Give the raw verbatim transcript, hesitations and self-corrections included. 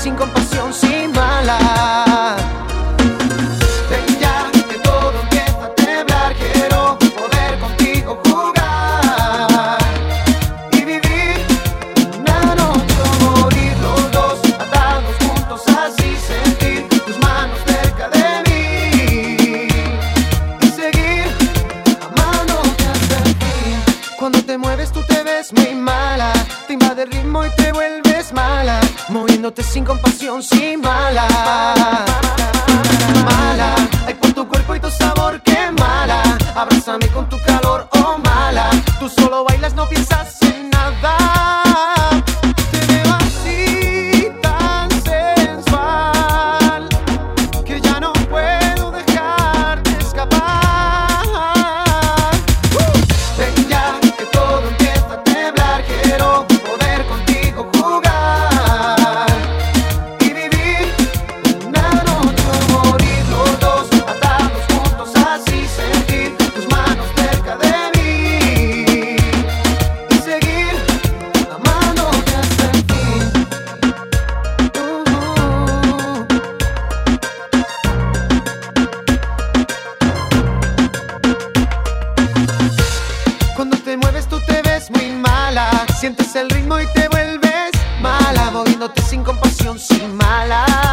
sin compasión, sin mala. Ven ya, que todo empieza a temblar. Quiero poder contigo jugar y vivir una noche o morir los dos, atados juntos, así sentir tus manos cerca de mí y seguir amándote hasta el fin. Cuando te mueves tú te ves muy mala, te invade el ritmo y te vuelves mala, moviéndote sin compasión, sin mala. Mala, ay, por tu cuerpo y tu sabor, qué mala. Abrázame con tu calor, oh mala. Tú solo bailas, no piensas en nada. Te veo así tan sensual que ya no puedo dejarte escapar. uh. Ven ya, que todo empieza a temblar. Quiero poder contigo jugar y vivir una noche o morir los dos, atados juntos, así sentir tus manos cerca de mí y seguir amándote hasta el fin. Uh-huh. Cuando te mueves tú te ves muy mala, sientes el ritmo y te vuelves mala, moviéndote sin compasión, sin mala.